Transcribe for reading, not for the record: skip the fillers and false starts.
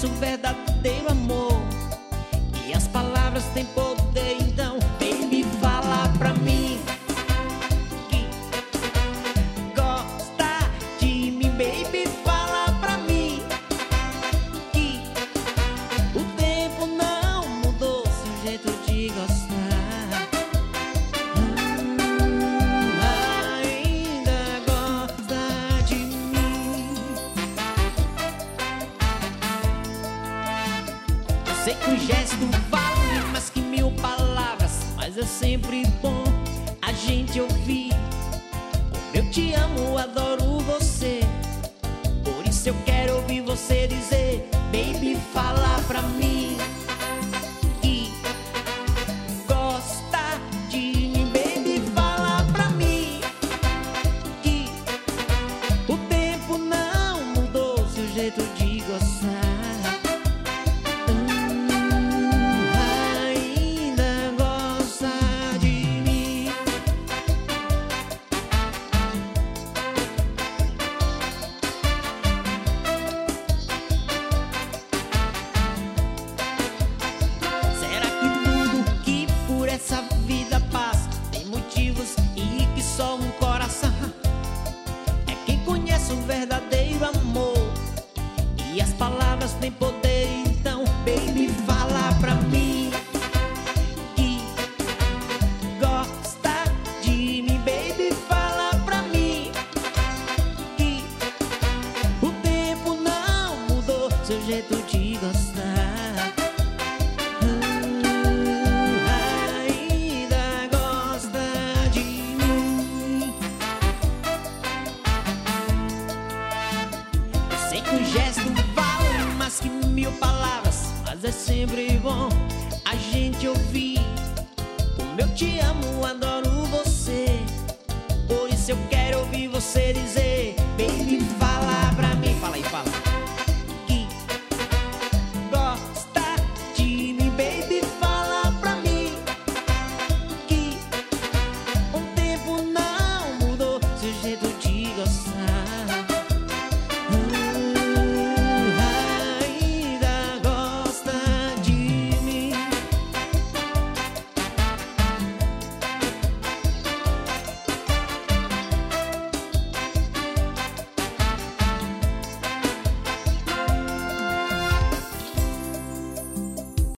conhece o verdadeiro amor e as palavras têm poder, então baby, fala pra mim que gosta de mim. Baby, fala pra mim que o tempo não mudou seu jeito de gostar. Ainda gosta de mim. Eu sei que um gesto vale mais que 1000 palavras, mas é sempre bom a gente ouvir. Eu te amo, adoro você, por isso eu quero ouvir você dizer: baby, fala pra mim que gosta de mim. Baby, fala pra mim que o tempo não mudou seu jeito de gostar. Ainda gosta de mim. Será que tudo que por essa vida passa tem motivos e que só um coração é quem conhece o verdadeiro amor e as palavras têm poder, então baby, fala pra mim que gosta de mim. Baby, fala pra mim que o tempo não mudou seu jeito de gostar. Ainda gosta de mim. Eu sei que um gesto vale mais que 1000 palavras, mas é sempre bom a gente ouvir. Como eu te amo, adoro você, por isso eu quero ouvir você dizer: baby, fala pra mim. Fala aí, fala.